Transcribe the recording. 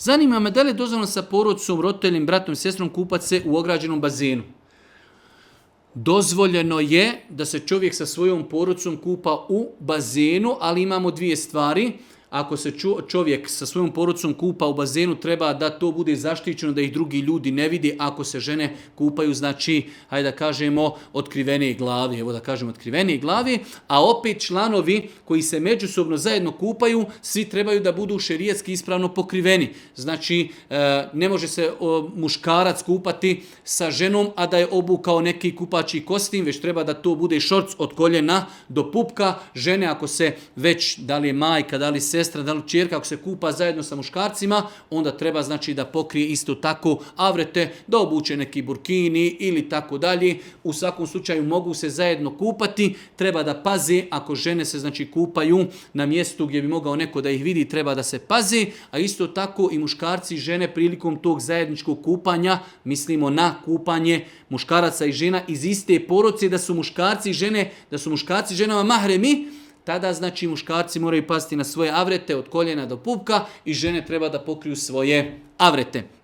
Zanima me da li je dozvoljeno sa porodicom, roditeljim, bratom, sestrom kupati se u ograđenom bazenu. Dozvoljeno je da se čovjek sa svojom porodicom kupa u bazenu, ali imamo dvije stvari. Ako se čovjek sa svojom porodicom kupa u bazenu, treba da to bude zaštićeno, da ih drugi ljudi ne vidi. Ako se žene kupaju, znači, hajde da kažemo, otkrivene glavi. Evo da kažemo otkrivene glavi. A opet članovi koji se međusobno zajedno kupaju, svi trebaju da budu šerijetski ispravno pokriveni. Znači, ne može se muškarac kupati sa ženom, a da je obukao neki kupači kostim, već treba da to bude šorc od koljena do pupka. Žene, ako se već, da li je majka, da li sestra, da li čerka, ako se kupa zajedno sa muškarcima, onda treba znači da pokrije isto tako avrete, da obuče neki burkini ili tako dalje. U svakom slučaju mogu se zajedno kupati, treba da paze ako žene se znači kupaju na mjestu gdje bi mogao neko da ih vidi, treba da se paze, a isto tako i muškarci i žene prilikom tog zajedničkog kupanja, mislimo na kupanje muškaraca i žena iz iste porodice, da su muškarci i ženama mahremi, tada znači muškarci moraju paziti na svoje avrete od koljena do pupka i žene treba da pokriju svoje avrete.